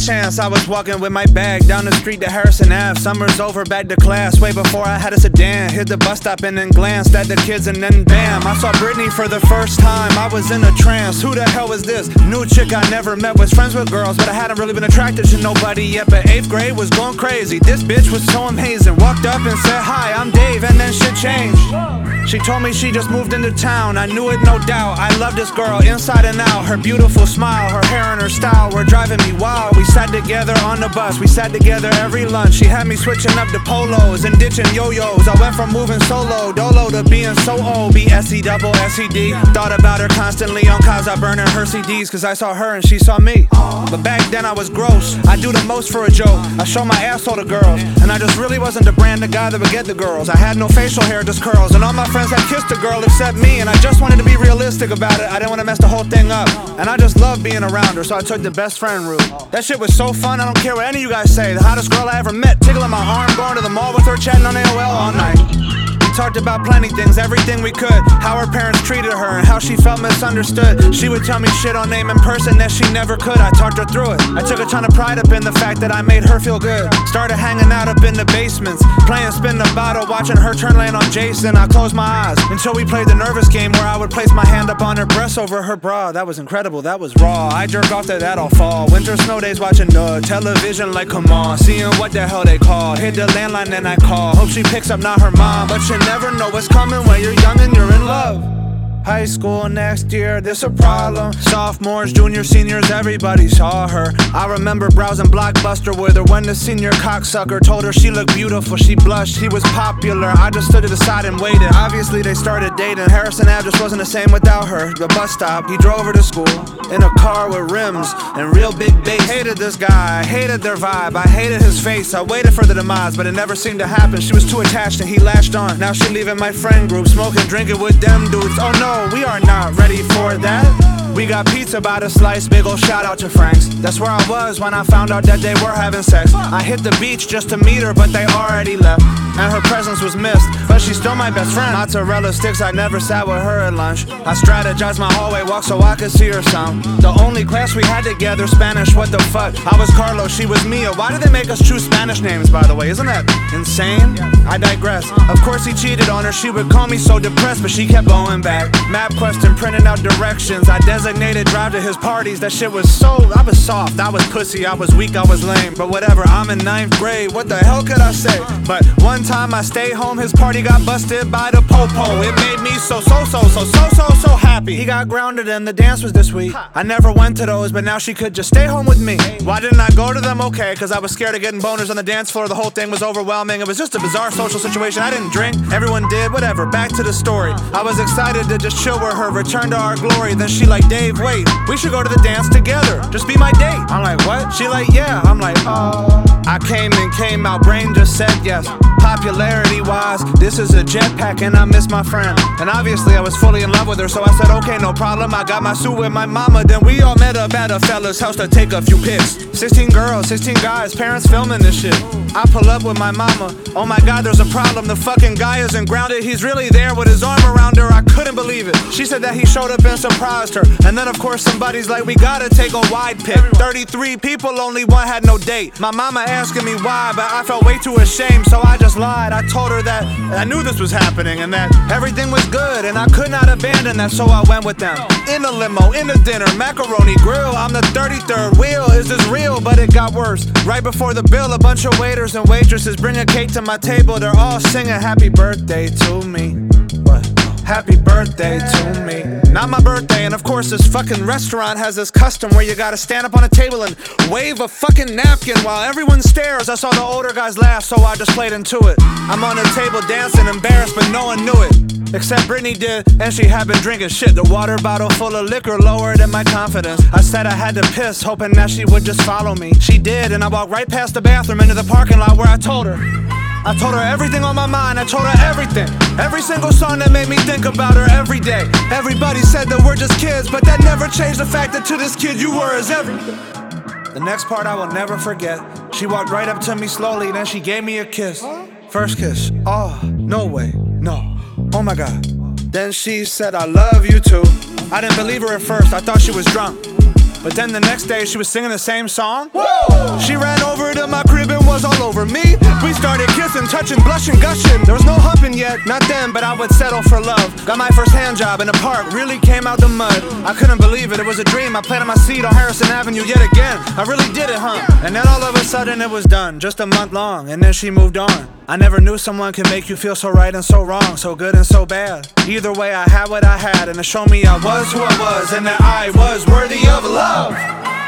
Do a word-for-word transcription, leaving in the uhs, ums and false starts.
chance. I was walking with my bag down the street to Harrison Ave. Summer's over, back to class. Way before I had a sedan. Hit the bus stop and then glanced at the kids and then bam, I saw Britney for the first time. I was in a trance. Who the hell was this? New chick I never met. Was friends with girls, but I hadn't really been attracted to nobody yet. But eighth grade was going crazy. This bitch was so amazing. Walked up and said, "Hi, I'm Dave," and then shit changed. She told me she just moved into town. I knew it, no doubt. I love this girl inside and out. Her beautiful smile, her hair and her style were driving me wild. We sat together on the bus. We sat together every lunch. She had me switching up to polos and ditching yo-yos. I went from moving solo, dolo, to being so old. B S E double S E D. Thought about her constantly on Kaza, burning her C Ds. Cause I saw her and she saw me. But back then I was gross. I do the most for a joke. I show my asshole to girls. And I just really wasn't the brand of guy that would get the girls. I had no facial hair, just curls. And all my friends had kissed a girl except me. And I just wanted to be realistic about it. I didn't want to mess the whole thing up. And I just loved being around her, so I took the best friend route. That shit was so fun, I don't care what any of you guys say. The hottest girl I ever met, tickling my arm, going to the mall with her, chatting on A O L all night. We talked about plenty things, everything we could. How her parents treated her and how she felt misunderstood. She would tell me shit on name and person that she never could. I talked her through it. I took a ton of pride up in the fact that I made her feel good. Started hanging out up in the basements, playing spin the bottle, watching her turn land on Jason. I closed my eyes until we played the nervous game where I would place my hand up on her breast over her bra. That was incredible, that was raw. I jerk off to that all fall. Winter snow days watching the television like come on. Seeing what the hell they call. Hit the landline and I call. Hope she picks up, not her mom. But you never know what's coming when you're young and you're in love. High school next year, this a problem. Sophomores, juniors, seniors, everybody saw her. I remember browsing Blockbuster with her when the senior cocksucker told her she looked beautiful. She blushed, he was popular. I just stood to the side and waited. Obviously they started dating. Harrison Ave just wasn't the same without her. The bus stop, he drove her to school in a car with rims and real big bass. Hated this guy, I hated their vibe, I hated his face. I waited for the demise, but it never seemed to happen. She was too attached and he latched on. Now she leaving my friend group, smoking, drinking with them dudes. Oh no, we are not ready for that. We got pizza by the slice, big ol' shout out to Frank's. That's where I was when I found out that they were having sex. I hit the beach just to meet her, but they already left. And her presence was missed, but she's still my best friend. Mozzarella sticks, I never sat with her at lunch. I strategized my hallway walk so I could see her some. The only class we had together, Spanish, what the fuck. I was Carlos, she was Mia. Why did they make us choose Spanish names, by the way? Isn't that insane? I digress. Of course he cheated on her, she would call me so depressed, but she kept going back. MapQuest and printing out directions. I designated drive to his parties. That shit was so, I was soft, I was pussy, I was weak, I was lame. But whatever, I'm in ninth grade, what the hell could I say? But one time I stayed home, his party got busted by the popo. It made me so, so, so, so, so, so, so happy. He got grounded and the dance was this week. I never went to those, but now she could just stay home with me. Why didn't I go to them? Okay, cause I was scared of getting boners on the dance floor. The whole thing was overwhelming. It was just a bizarre social situation. I didn't drink, everyone did, whatever. Back to the story. I was excited to just chill with her, return to our glory. Then she like, Dave, wait, we should go to the dance together. Just be my date. I'm like, what? She like, yeah. I'm like, oh. I came and came out, brain just said yes. Popularity wise, this is a jetpack and I miss my friend. And obviously I was fully in love with her, so I said, okay, no problem. I got my suit with my mama, then we all met up at a fella's house to take a few pics. Sixteen girls, sixteen guys, parents filming this shit. I pull up with my mama. Oh my god, there's a problem. The fucking guy isn't grounded. He's really there with his arm around her. I couldn't believe it. She said that he showed up and surprised her. And then of course somebody's like, we gotta take a wide pic. thirty-three people, only one had no date. My mama asking me why, but I felt way too ashamed, so I just lied. I told her that I knew this was happening and that everything was good and I could not abandon that, so I went with them. In a limo, in a dinner, macaroni grill. I'm the thirty-third wheel. Is this real? But it got worse. Right before the bill, a bunch of waiters and waitresses bring a cake to my table. They're all singing happy birthday to me. What? Happy birthday to me. Not my birthday, and of course this fucking restaurant has this custom where you gotta stand up on a table and wave a fucking napkin while everyone stares. I saw the older guys laugh, so I just played into it. I'm on the table dancing, embarrassed, but no one knew it. Except Britney did, and she had been drinking shit. The water bottle full of liquor lowered in my confidence. I said I had to piss, hoping that she would just follow me. She did, and I walked right past the bathroom into the parking lot where I told her. I told her everything on my mind, I told her everything. Every single song that made me think about her every day. Everybody said that we're just kids, but that never changed the fact that to this kid you were as everything. The next part I will never forget. She walked right up to me slowly, then she gave me a kiss. First kiss, oh, no way, no, oh my god. Then she said I love you too. I didn't believe her at first, I thought she was drunk. But then the next day she was singing the same song. Whoa! She ran over to my crib and was all over me. We started kissing, touching, blushing, gushing. There was no humping yet, not then, but I would settle for love. Got my first hand job in the park, really came out the mud. I couldn't believe it, it was a dream. I planted my seed on Harrison Avenue yet again. I really did it, huh? And then all of a sudden it was done, just a month long, and then she moved on. I never knew someone could make you feel so right and so wrong, so good and so bad. Either way, I had what I had, and it showed me I was who I was, and that I was worthy of love.